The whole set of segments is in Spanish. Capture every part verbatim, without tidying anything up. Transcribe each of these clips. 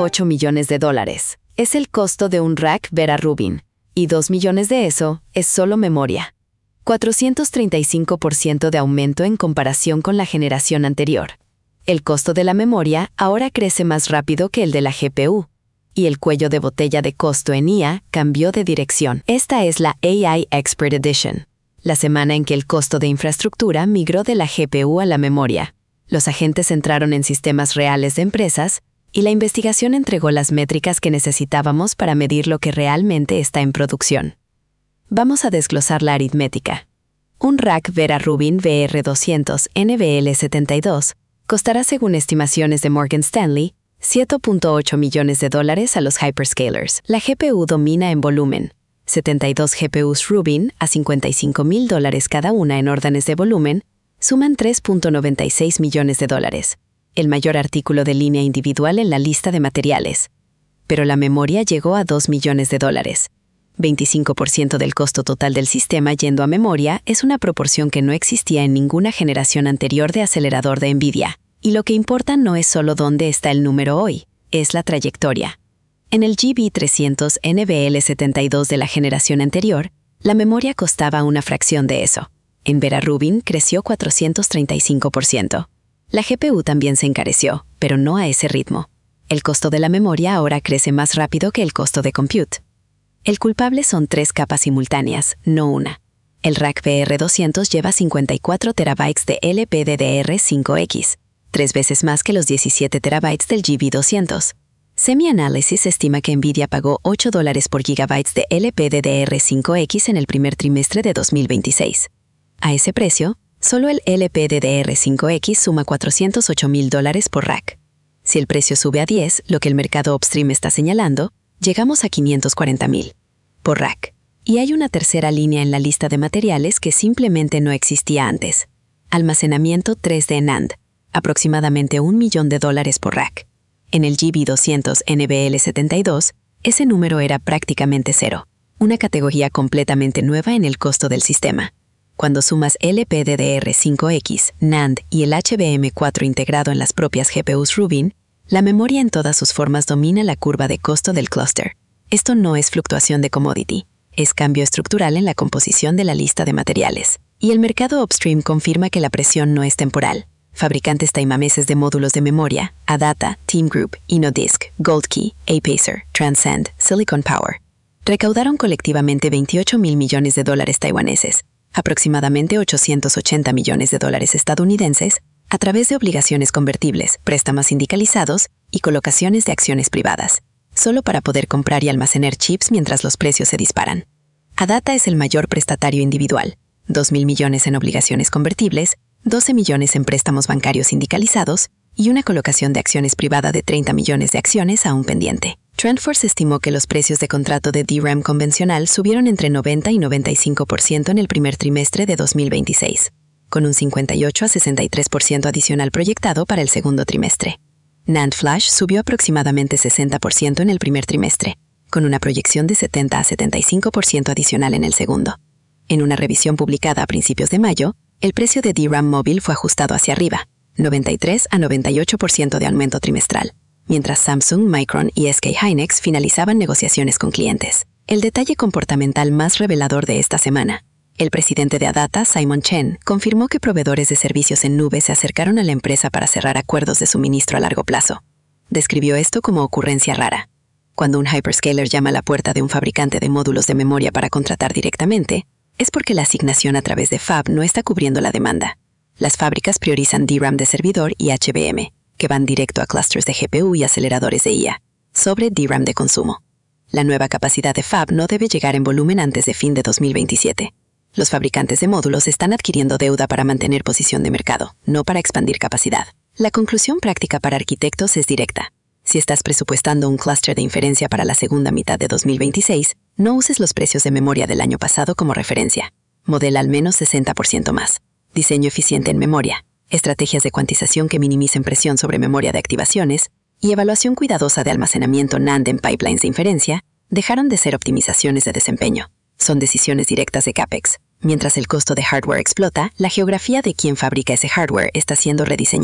ocho millones de dólares. Es el costo de un rack Vera Rubin, y dos millones de eso es solo memoria. cuatrocientos treinta y cinco por ciento de aumento en comparación con la generación anterior. El costo de la memoria ahora crece más rápido que el de la G P U, y el cuello de botella de costo en I A cambió de dirección. Esta es la A I Expert Edition, la semana en que el costo de infraestructura migró de la G P U a la memoria. Los agentes entraron en sistemas reales de empresas, y la investigación entregó las métricas que necesitábamos para medir lo que realmente está en producción. Vamos a desglosar la aritmética. Un rack Vera Rubin V R doscientos N V L setenta y dos costará, según estimaciones de Morgan Stanley, siete punto ocho millones de dólares a los hyperscalers. La G P U domina en volumen. setenta y dos G P Us Rubin, a cincuenta y cinco mil dólares cada una en órdenes de volumen, suman tres punto noventa y seis millones de dólares, el mayor artículo de línea individual en la lista de materiales. Pero la memoria llegó a dos millones de dólares. veinticinco por ciento del costo total del sistema yendo a memoria es una proporción que no existía en ninguna generación anterior de acelerador de NVIDIA. Y lo que importa no es solo dónde está el número hoy, es la trayectoria. En el G B trescientos N V L setenta y dos de la generación anterior, la memoria costaba una fracción de eso. En Vera Rubin creció cuatrocientos treinta y cinco por ciento. La G P U también se encareció, pero no a ese ritmo. El costo de la memoria ahora crece más rápido que el costo de compute. El culpable son tres capas simultáneas, no una. El rack V R doscientos lleva cincuenta y cuatro terabytes de L P D D R cinco X, tres veces más que los diecisiete terabytes del G B doscientos. SemiAnalysis estima que NVIDIA pagó ocho dólares por gigabytes de L P D D R cinco X en el primer trimestre de dos mil veintiséis. A ese precio, solo el L P D D R cinco X suma cuatrocientos ocho mil dólares por rack. Si el precio sube a diez, lo que el mercado upstream está señalando, llegamos a quinientos cuarenta mil por rack. Y hay una tercera línea en la lista de materiales que simplemente no existía antes. Almacenamiento tres D NAND, aproximadamente un millón de dólares por rack. En el G B doscientos N V L setenta y dos, ese número era prácticamente cero, una categoría completamente nueva en el costo del sistema. Cuando sumas L P D D R cinco X, NAND y el H B M cuatro integrado en las propias G P Us Rubin, la memoria en todas sus formas domina la curva de costo del clúster. Esto no es fluctuación de commodity, es cambio estructural en la composición de la lista de materiales. Y el mercado upstream confirma que la presión no es temporal. Fabricantes taimaneses de módulos de memoria, Adata, Team Group, Innodisk, Goldkey, Apacer, Transcend, Silicon Power, recaudaron colectivamente veintiocho mil millones de dólares taiwaneses, aproximadamente ochocientos ochenta millones de dólares estadounidenses, a través de obligaciones convertibles, préstamos sindicalizados y colocaciones de acciones privadas, solo para poder comprar y almacenar chips mientras los precios se disparan. Adata es el mayor prestatario individual, dos mil millones en obligaciones convertibles, doce millones en préstamos bancarios sindicalizados y una colocación de acciones privada de treinta millones de acciones aún pendiente. TrendForce estimó que los precios de contrato de D RAM convencional subieron entre noventa y noventa y cinco por ciento en el primer trimestre de dos mil veintiséis, con un cincuenta y ocho a sesenta y tres por ciento adicional proyectado para el segundo trimestre. NAND Flash subió aproximadamente sesenta por ciento en el primer trimestre, con una proyección de setenta a setenta y cinco por ciento adicional en el segundo. En una revisión publicada a principios de mayo, el precio de D RAM móvil fue ajustado hacia arriba, noventa y tres a noventa y ocho por ciento de aumento trimestral, mientras Samsung, Micron y S K Hynix finalizaban negociaciones con clientes. El detalle comportamental más revelador de esta semana. El presidente de Adata, Simon Chen, confirmó que proveedores de servicios en nube se acercaron a la empresa para cerrar acuerdos de suministro a largo plazo. Describió esto como ocurrencia rara. Cuando un hyperscaler llama a la puerta de un fabricante de módulos de memoria para contratar directamente, es porque la asignación a través de fab no está cubriendo la demanda. Las fábricas priorizan D RAM de servidor y H B M, que van directo a clústeres de G P U y aceleradores de I A, sobre D RAM de consumo. La nueva capacidad de fab no debe llegar en volumen antes de fin de dos mil veintisiete. Los fabricantes de módulos están adquiriendo deuda para mantener posición de mercado, no para expandir capacidad. La conclusión práctica para arquitectos es directa. Si estás presupuestando un clúster de inferencia para la segunda mitad de dos mil veintiséis, no uses los precios de memoria del año pasado como referencia. Modela al menos sesenta por ciento más. Diseño eficiente en memoria, estrategias de cuantización que minimicen presión sobre memoria de activaciones y evaluación cuidadosa de almacenamiento NAND en pipelines de inferencia dejaron de ser optimizaciones de desempeño. Son decisiones directas de CAPEX. Mientras el costo de hardware explota, la geografía de quien fabrica ese hardware está siendo rediseñada.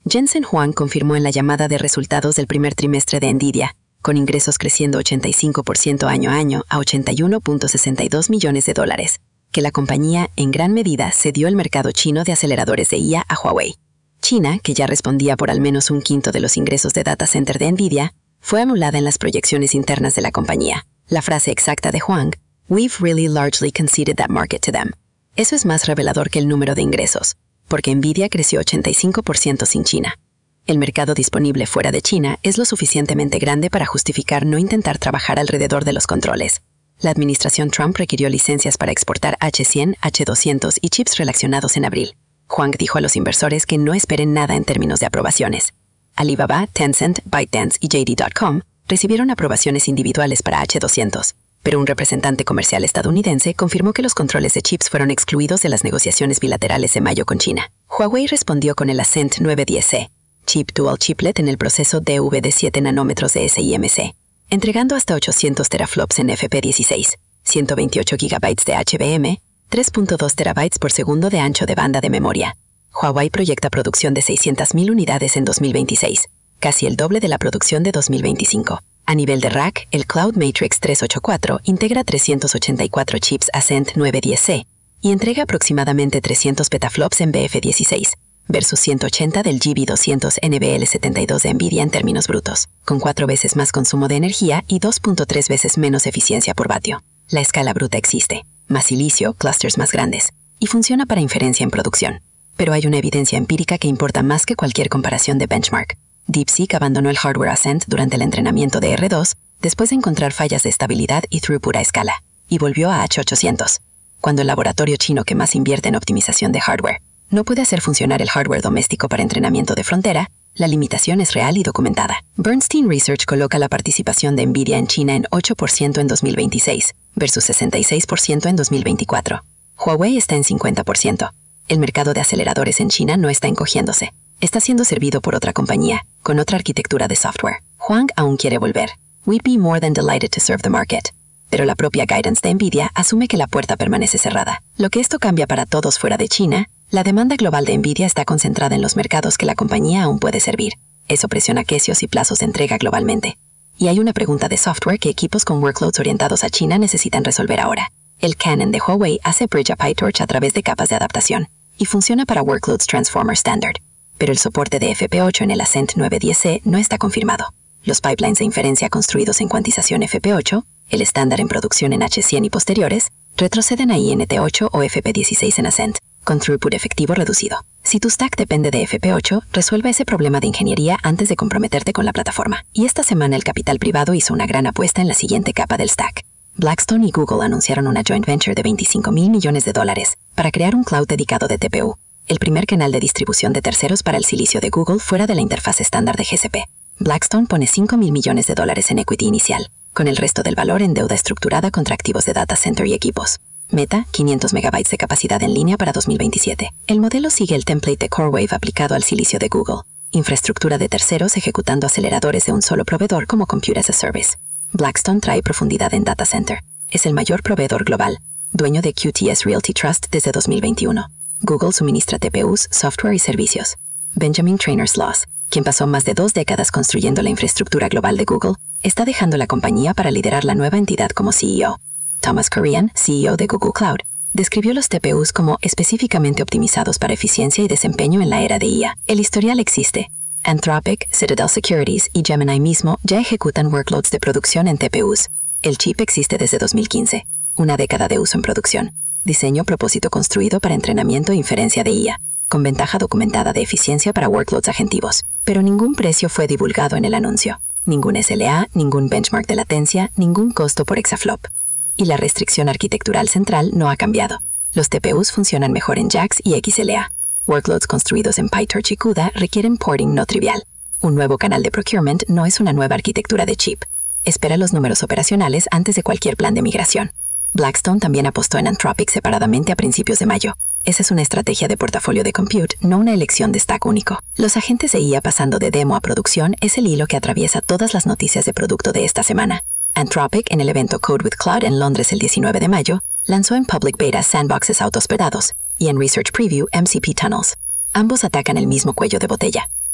Jensen Huang confirmó en la llamada de resultados del primer trimestre de NVIDIA, con ingresos creciendo ochenta y cinco por ciento año a año a ochenta y uno punto sesenta y dos millones de dólares, que la compañía en gran medida cedió el mercado chino de aceleradores de I A a Huawei. China, que ya respondía por al menos un quinto de los ingresos de data center de NVIDIA, fue anulada en las proyecciones internas de la compañía. La frase exacta de Huang, "We've really largely conceded that market to them". Eso es más revelador que el número de ingresos, porque NVIDIA creció ochenta y cinco por ciento sin China. El mercado disponible fuera de China es lo suficientemente grande para justificar no intentar trabajar alrededor de los controles. La administración Trump requirió licencias para exportar H cien, H doscientos y chips relacionados en abril. Huang dijo a los inversores que no esperen nada en términos de aprobaciones. Alibaba, Tencent, ByteDance y J D punto com recibieron aprobaciones individuales para H doscientos, pero un representante comercial estadounidense confirmó que los controles de chips fueron excluidos de las negociaciones bilaterales de mayo con China. Huawei respondió con el Ascend nueve diez C, chip dual chiplet en el proceso D V D siete nanómetros de S I M C, entregando hasta ochocientos teraflops en F P dieciséis, ciento veintiocho gigabytes de H B M, tres punto dos terabytes por segundo de ancho de banda de memoria. Huawei proyecta producción de seiscientas mil unidades en dos mil veintiséis, casi el doble de la producción de dos mil veinticinco. A nivel de rack, el Cloud Matrix trescientos ochenta y cuatro integra trescientos ochenta y cuatro chips Ascend nueve diez C y entrega aproximadamente trescientos petaflops en B F dieciséis, versus ciento ochenta del G B doscientos N V L setenta y dos de NVIDIA en términos brutos, con cuatro veces más consumo de energía y dos punto tres veces menos eficiencia por vatio. La escala bruta existe, más silicio, clusters más grandes, y funciona para inferencia en producción. Pero hay una evidencia empírica que importa más que cualquier comparación de benchmark. DeepSeek abandonó el hardware Ascend durante el entrenamiento de R dos, después de encontrar fallas de estabilidad y throughput a escala, y volvió a H ochocientos. Cuando el laboratorio chino que más invierte en optimización de hardware no puede hacer funcionar el hardware doméstico para entrenamiento de frontera, la limitación es real y documentada. Bernstein Research coloca la participación de NVIDIA en China en ocho por ciento en dos mil veintiséis, versus sesenta y seis por ciento en dos mil veinticuatro. Huawei está en cincuenta por ciento. El mercado de aceleradores en China no está encogiéndose. Está siendo servido por otra compañía, con otra arquitectura de software. Huang aún quiere volver. We'd be more than delighted to serve the market. Pero la propia guidance de NVIDIA asume que la puerta permanece cerrada. Lo que esto cambia para todos fuera de China, la demanda global de NVIDIA está concentrada en los mercados que la compañía aún puede servir. Eso presiona precios y plazos de entrega globalmente. Y hay una pregunta de software que equipos con workloads orientados a China necesitan resolver ahora. El Canon de Huawei hace bridge a PyTorch a través de capas de adaptación, y funciona para Workloads Transformer Standard. Pero el soporte de F P ocho en el Ascend nueve diez C no está confirmado. Los pipelines de inferencia construidos en cuantización F P ocho, el estándar en producción en H cien y posteriores, retroceden a I N T ocho o F P dieciséis en Ascend, con throughput efectivo reducido. Si tu stack depende de F P ocho, resuelve ese problema de ingeniería antes de comprometerte con la plataforma. Y esta semana el capital privado hizo una gran apuesta en la siguiente capa del stack. Blackstone y Google anunciaron una joint venture de veinticinco mil millones de dólares para crear un cloud dedicado de T P U, el primer canal de distribución de terceros para el silicio de Google fuera de la interfaz estándar de G C P. Blackstone pone cinco mil millones de dólares en equity inicial, con el resto del valor en deuda estructurada contra activos de data center y equipos. Meta, quinientos megabytes de capacidad en línea para dos mil veintisiete. El modelo sigue el template de CoreWave aplicado al silicio de Google, infraestructura de terceros ejecutando aceleradores de un solo proveedor como Compute as a Service. Blackstone trae profundidad en data center. Es el mayor proveedor global, dueño de Q T S Realty Trust desde dos mil veintiuno. Google suministra T P Us, software y servicios. Benjamin Traynor Sloss, quien pasó más de dos décadas construyendo la infraestructura global de Google, está dejando la compañía para liderar la nueva entidad como C E O. Thomas Kurian, C E O de Google Cloud, describió los T P Us como específicamente optimizados para eficiencia y desempeño en la era de I A. El historial existe. Anthropic, Citadel Securities y Gemini mismo ya ejecutan workloads de producción en T P Us. El chip existe desde dos mil quince, una década de uso en producción. Diseño propósito construido para entrenamiento e inferencia de I A, con ventaja documentada de eficiencia para workloads agentivos. Pero ningún precio fue divulgado en el anuncio. Ningún S L A, ningún benchmark de latencia, ningún costo por exaflop. Y la restricción arquitectural central no ha cambiado. Los T P Us funcionan mejor en JAX y X L A. Workloads construidos en PyTorch y CUDA requieren porting no trivial. Un nuevo canal de procurement no es una nueva arquitectura de chip. Espera los números operacionales antes de cualquier plan de migración. Blackstone también apostó en Anthropic separadamente a principios de mayo. Esa es una estrategia de portafolio de compute, no una elección de stack único. Los agentes de I A pasando de demo a producción es el hilo que atraviesa todas las noticias de producto de esta semana. Anthropic, en el evento Code with Cloud en Londres el diecinueve de mayo, lanzó en Public Beta sandboxes autohospedados y en Research Preview M C P Tunnels. Ambos atacan el mismo cuello de botella.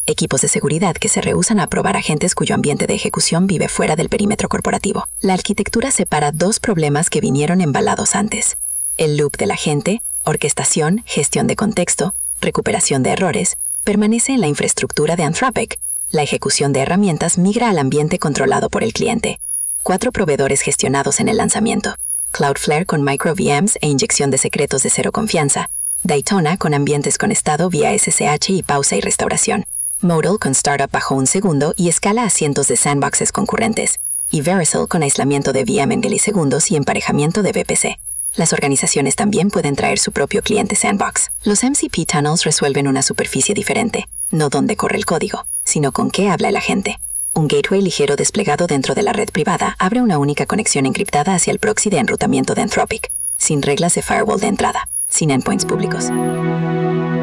Equipos de seguridad que se rehúsan a aprobar agentes cuyo ambiente de ejecución vive fuera del perímetro corporativo. La arquitectura separa dos problemas que vinieron embalados antes. El loop del agente, orquestación, gestión de contexto, recuperación de errores, permanece en la infraestructura de Anthropic. La ejecución de herramientas migra al ambiente controlado por el cliente. Cuatro proveedores gestionados en el lanzamiento. Cloudflare con micro V Ms e inyección de secretos de cero confianza. Daytona con ambientes con estado vía S S H y pausa y restauración. Modal con startup bajo un segundo y escala a cientos de sandboxes concurrentes. Y Vericel con aislamiento de V M en milisegundos y emparejamiento de V P C. Las organizaciones también pueden traer su propio cliente sandbox. Los M C P tunnels resuelven una superficie diferente, no dónde corre el código, sino con qué habla el agente. Un gateway ligero desplegado dentro de la red privada abre una única conexión encriptada hacia el proxy de enrutamiento de Anthropic, sin reglas de firewall de entrada, sin endpoints públicos.